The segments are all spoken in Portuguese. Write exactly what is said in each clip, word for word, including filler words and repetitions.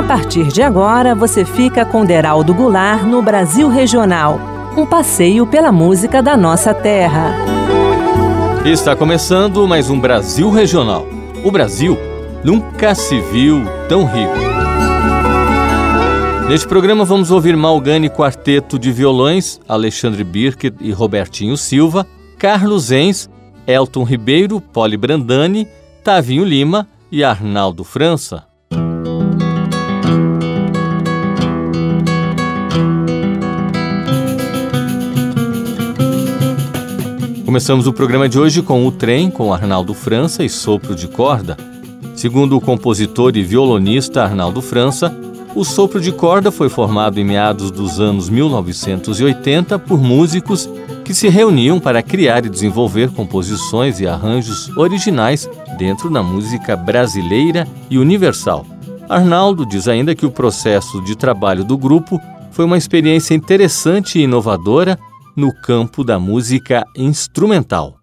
A partir de agora, você fica com Deraldo Goulart no Brasil Regional, um passeio pela música da nossa terra. Está começando mais um Brasil Regional. O Brasil nunca se viu tão rico. Neste programa vamos ouvir Malgani Quarteto de Violões, Alexandre Birker e Robertinho Silva, Carlos Enz, Elton Ribeiro, Poli Brandani, Tavinho Lima e Arnaldo França. Começamos o programa de hoje com O Trem, com Arnaldo França e Sopro de Corda. Segundo o compositor e violonista Arnaldo França, o sopro de corda foi formado em meados dos anos mil novecentos e oitenta por músicos que se reuniam para criar e desenvolver composições e arranjos originais dentro da música brasileira e universal. Arnaldo diz ainda que o processo de trabalho do grupo foi uma experiência interessante e inovadora no campo da música instrumental.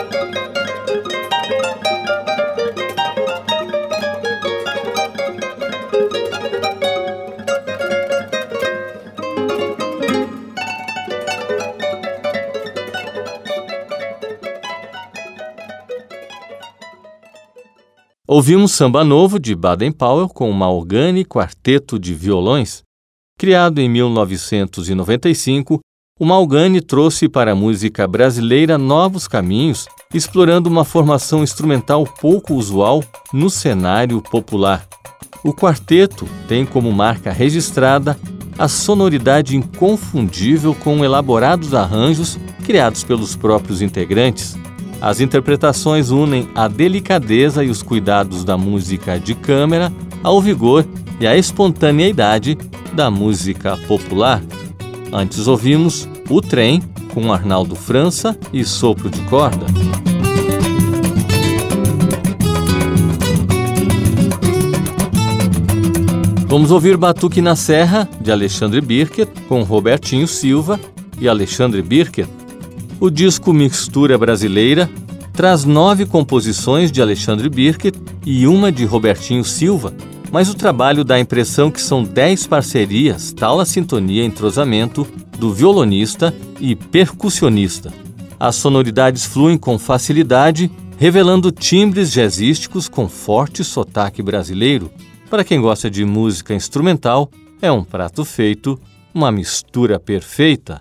Ouvimos Samba Novo, de Baden-Powell, com Malgani Quarteto de Violões. Criado em mil novecentos e noventa e cinco, o Malgani trouxe para a música brasileira novos caminhos, explorando uma formação instrumental pouco usual no cenário popular. O quarteto tem como marca registrada a sonoridade inconfundível com elaborados arranjos criados pelos próprios integrantes. As interpretações unem a delicadeza e os cuidados da música de câmara ao vigor e à espontaneidade da música popular. Antes ouvimos O Trem, com Arnaldo França e sopro de corda. Vamos ouvir Batuque na Serra, de Alexandre Birket, com Robertinho Silva e Alexandre Birket. O disco Mistura Brasileira traz nove composições de Alexandre Birket e uma de Robertinho Silva, mas o trabalho dá a impressão que são dez parcerias, tal a sintonia e entrosamento do violonista e percussionista. As sonoridades fluem com facilidade, revelando timbres jazzísticos com forte sotaque brasileiro. Para quem gosta de música instrumental, é um prato feito, uma mistura perfeita.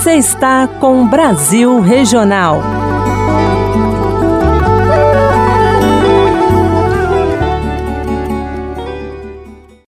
Você está com Brasil Regional.